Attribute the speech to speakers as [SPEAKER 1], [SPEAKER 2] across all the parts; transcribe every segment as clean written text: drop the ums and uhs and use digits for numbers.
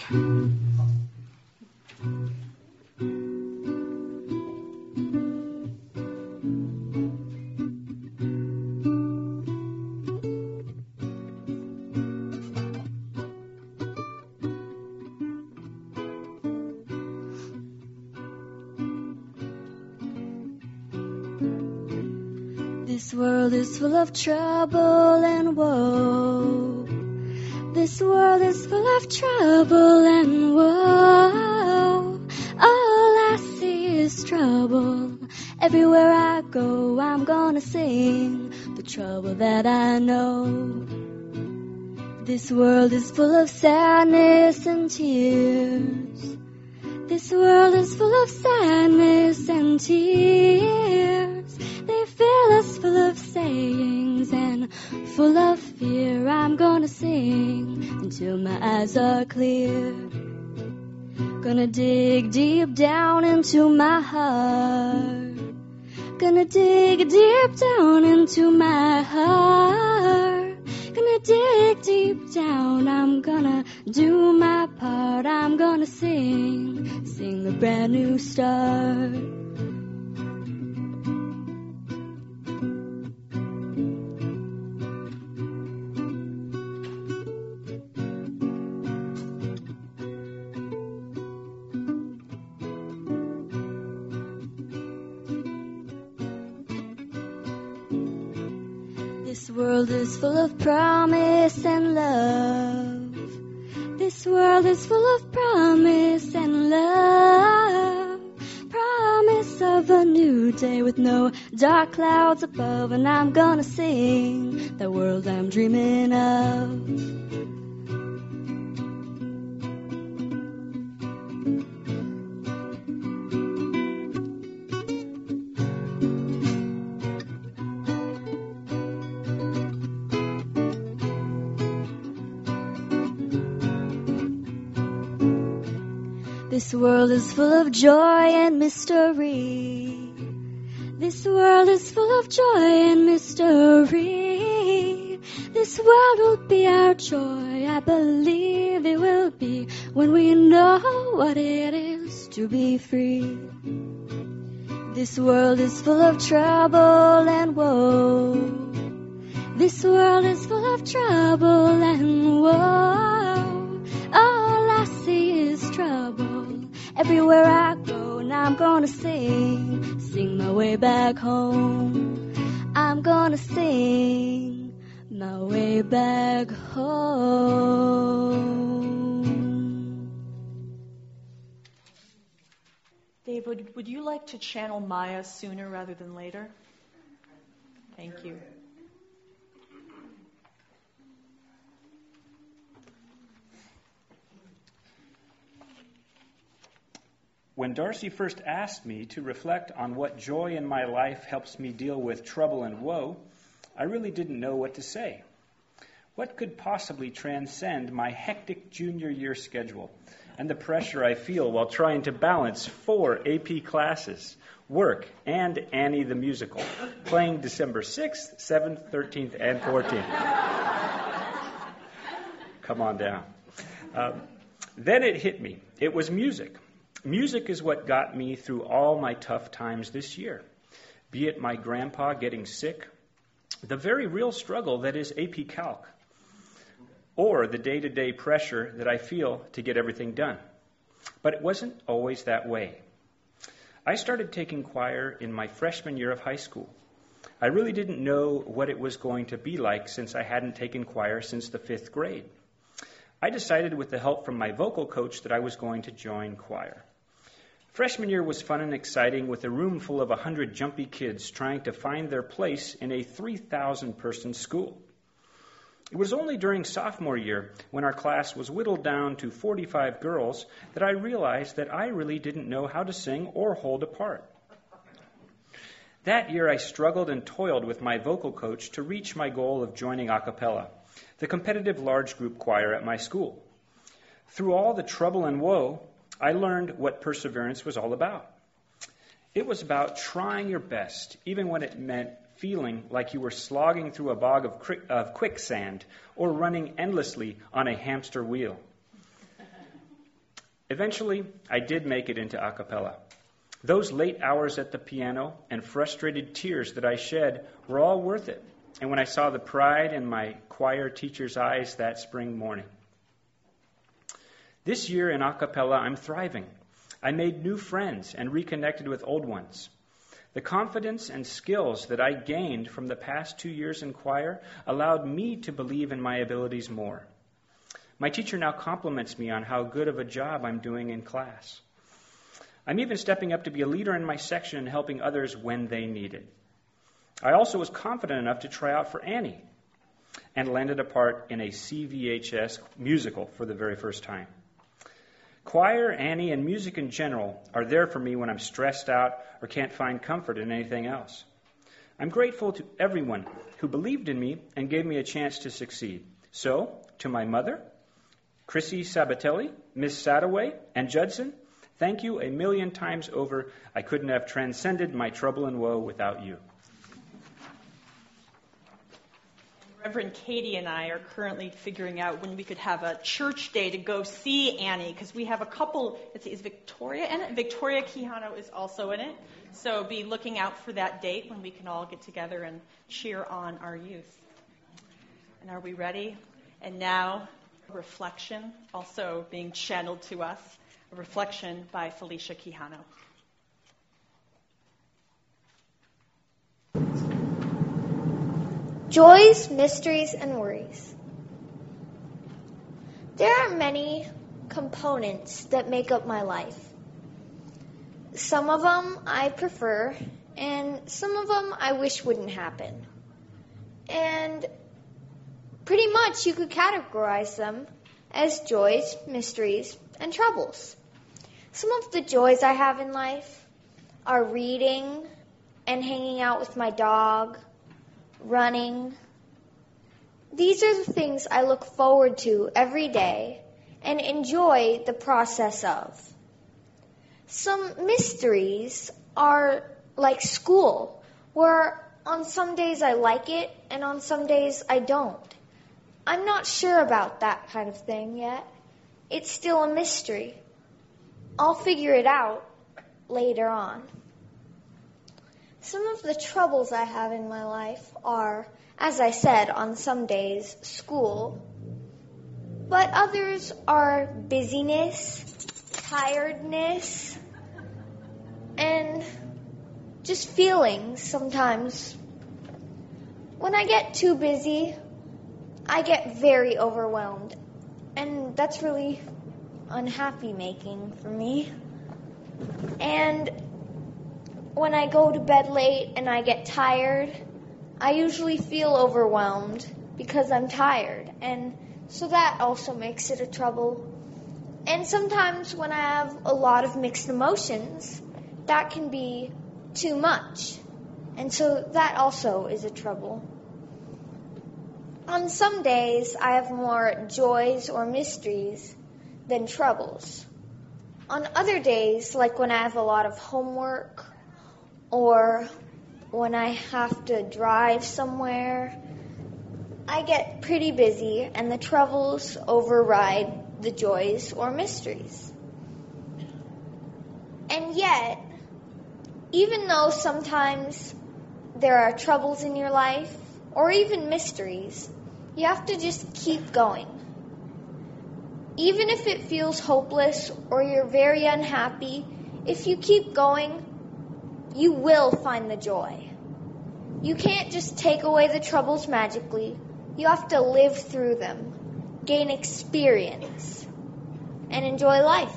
[SPEAKER 1] This world is full of trouble and woe. This world is full of trouble and woe. All I see is trouble. Everywhere I go, I'm gonna sing the trouble that I know. This world is full of sadness and tears. This world is full of sadness and tears. They fill us full of sayings and full of fear. I'm gonna sing until my eyes are clear. Gonna dig deep down into my heart. Gonna dig deep down into my heart. Gonna dig deep down. I'm gonna do my part. I'm gonna sing a brand new start. This world is full of promise and love. This world is full of promise and love. Promise of a new day with no dark clouds above. And I'm gonna sing the world I'm dreaming of. This world is full of joy and mystery. This world is full of joy and mystery. This world will be our joy. I believe it will be when we know what it is to be free. This world is full of trouble and woe. This world is full of trouble and woe. All I see is trouble. Everywhere I go, now I'm gonna sing my way back home. I'm gonna sing my way back home.
[SPEAKER 2] Dave, would you like to channel Maya sooner rather than later? Thank you.
[SPEAKER 3] When Darcy first asked me to reflect on what joy in my life helps me deal with trouble and woe, I really didn't know what to say. What could possibly transcend my hectic junior year schedule and the pressure I feel while trying to balance 4 AP classes, work, and Annie the musical, playing December 6th, 7th, 13th, and 14th? Come on down. Then it hit me. It was music. Music is what got me through all my tough times this year, be it my grandpa getting sick, the very real struggle that is AP Calc, or the day-to-day pressure that I feel to get everything done. But it wasn't always that way. I started taking choir in my freshman year of high school. I really didn't know what it was going to be like since I hadn't taken choir since the 5th grade. I decided with the help from my vocal coach that I was going to join choir. Freshman year was fun and exciting with a room full of 100 jumpy kids trying to find their place in a 3,000-person school. It was only during sophomore year, when our class was whittled down to 45 girls, that I realized that I really didn't know how to sing or hold a part. That year I struggled and toiled with my vocal coach to reach my goal of joining a cappella, the competitive large group choir at my school. Through all the trouble and woe, I learned what perseverance was all about. It was about trying your best, even when it meant feeling like you were slogging through a bog of quicksand or running endlessly on a hamster wheel. Eventually, I did make it into a cappella. Those late hours at the piano and frustrated tears that I shed were all worth it. And when I saw the pride in my choir teacher's eyes that spring morning. This year in a cappella, I'm thriving. I made new friends and reconnected with old ones. The confidence and skills that I gained from the past 2 years in choir allowed me to believe in my abilities more. My teacher now compliments me on how good of a job I'm doing in class. I'm even stepping up to be a leader in my section and helping others when they need it. I also was confident enough to try out for Annie and landed a part in a CVHS musical for the very first time. Choir, Annie, and music in general are there for me when I'm stressed out or can't find comfort in anything else. I'm grateful to everyone who believed in me and gave me a chance to succeed. So, to my mother, Chrissy Sabatelli, Miss Sadaway, and Judson, thank you a million times over. I couldn't have transcended my trouble and woe without you.
[SPEAKER 2] Reverend Katie and I are currently figuring out when we could have a church day to go see Annie, because we have a couple. Is Victoria in it? Victoria Quijano is also in it. So be looking out for that date when we can all get together and cheer on our youth. And are we ready? And now, reflection, also being channeled to us. A reflection by Felicia Quijano.
[SPEAKER 1] Joys, mysteries, and worries. There are many components that make up my life. Some of them I prefer, and some of them I wish wouldn't happen. And pretty much you could categorize them as joys, mysteries, and troubles. Some of the joys I have in life are reading and hanging out with my dog, running. These are the things I look forward to every day and enjoy the process of. Some mysteries are like school, where on some days I like it and on some days I don't. I'm not sure about that kind of thing yet. It's still a mystery. I'll figure it out later on. Some of the troubles I have in my life are, as I said, on some days, school, but others are busyness, tiredness, and just feelings sometimes. When I get too busy, I get very overwhelmed, and that's really unhappy making for me. And when I go to bed late and I get tired, I usually feel overwhelmed because I'm tired, and so that also makes it a trouble. And sometimes when I have a lot of mixed emotions, that can be too much, and so that also is a trouble. On some days, I have more joys or mysteries than troubles. On other days, like when I have a lot of homework or when I have to drive somewhere, I get pretty busy and the troubles override the joys or mysteries. And yet, even though sometimes there are troubles in your life or even mysteries, you have to just keep going. Even if it feels hopeless or you're very unhappy, if you keep going, you will find the joy. You can't just take away the troubles magically. You have to live through them, gain experience, and enjoy life.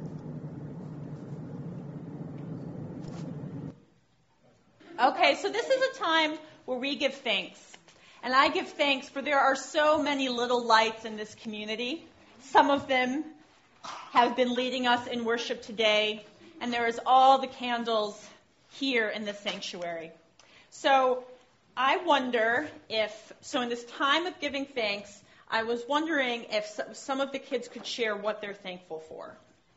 [SPEAKER 2] Okay, so this is a time where we give thanks. And I give thanks for there are so many little lights in this community. Some of them have been leading us in worship today, and there is all the candles here in the sanctuary. So I wonder if, so in this time of giving thanks, I was wondering if some of the kids could share what they're thankful for.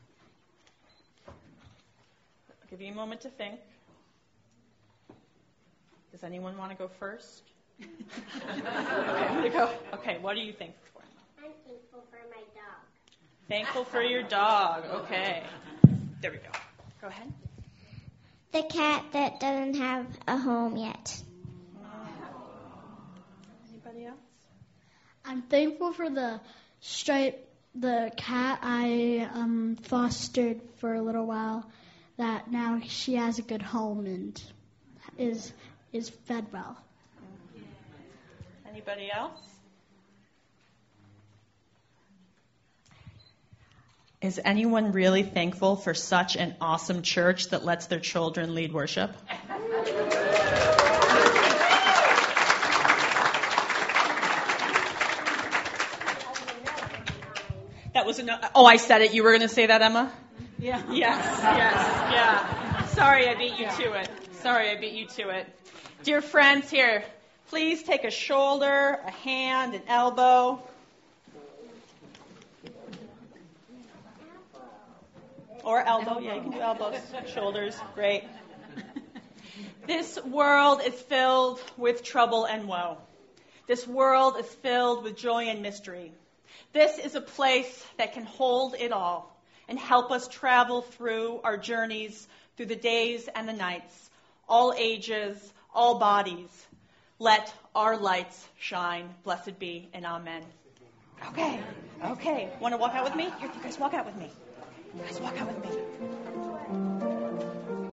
[SPEAKER 2] I'll give you a moment to think. Does anyone want to go first? Okay, I'm going to go. Okay, what are you thankful for?
[SPEAKER 4] I'm thankful for my dog.
[SPEAKER 2] Thankful for your dog. Okay. There we go. Go ahead.
[SPEAKER 1] The cat that doesn't have a home yet.
[SPEAKER 2] Anybody else?
[SPEAKER 4] I'm thankful for the cat I fostered for a little while, that now she has a good home and is fed well.
[SPEAKER 2] Anybody else? Is anyone really thankful for such an awesome church that lets their children lead worship? That was oh, I said it. You were going to say that, Emma? Yeah. Yes, yeah. Sorry I beat you to it. Dear friends, here, please take a shoulder, a hand, an elbow. Or elbow. Yeah, you can do elbows, shoulders. Great. This world is filled with trouble and woe. This world is filled with joy and mystery. This is a place that can hold it all and help us travel through our journeys through the days and the nights, all ages, all bodies. Let our lights shine. Blessed be and amen. Okay. Want to walk out with me? Here, you guys walk out with me.